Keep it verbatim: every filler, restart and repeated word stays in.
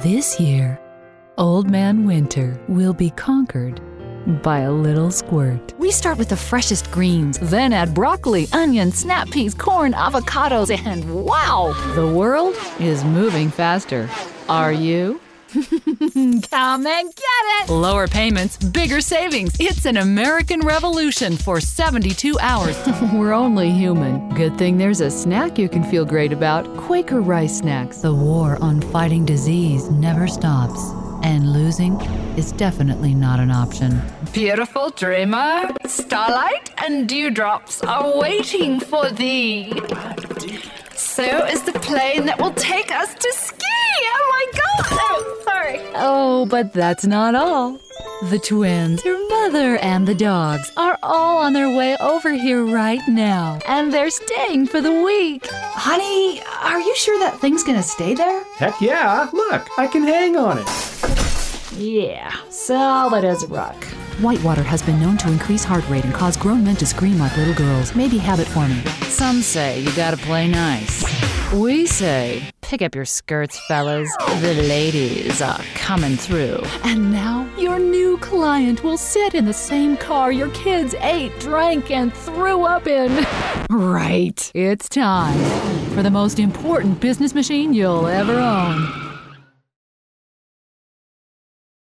This year, Old Man Winter will be conquered by a little squirt. We start with the freshest greens, then add broccoli, onions, snap peas, corn, avocados, and wow! The world is moving faster. Are you? Come and get it! Lower payments, bigger savings. It's an American revolution for seventy-two hours. We're only human. Good thing there's a snack you can feel great about. Quaker Rice Snacks. The war on fighting disease never stops. And losing is definitely not an option. Beautiful dreamer, starlight and dewdrops are waiting for thee. So is the plane that will take us to ski. Oh my God! Oh, sorry. Oh, but that's not all. The twins, your mother, and the dogs are all on their way over here right now. And they're staying for the week. Honey, are you sure that thing's gonna stay there? Heck yeah! Look, I can hang on it. Yeah, solid as a rock. Whitewater has been known to increase heart rate and cause grown men to scream like little girls. Maybe habit forming. Some say you gotta play nice. We say, pick up your skirts, fellas. The ladies are coming through. And now, your new client will sit in the same car your kids ate, drank, and threw up in. Right. It's time for the most important business machine you'll ever own.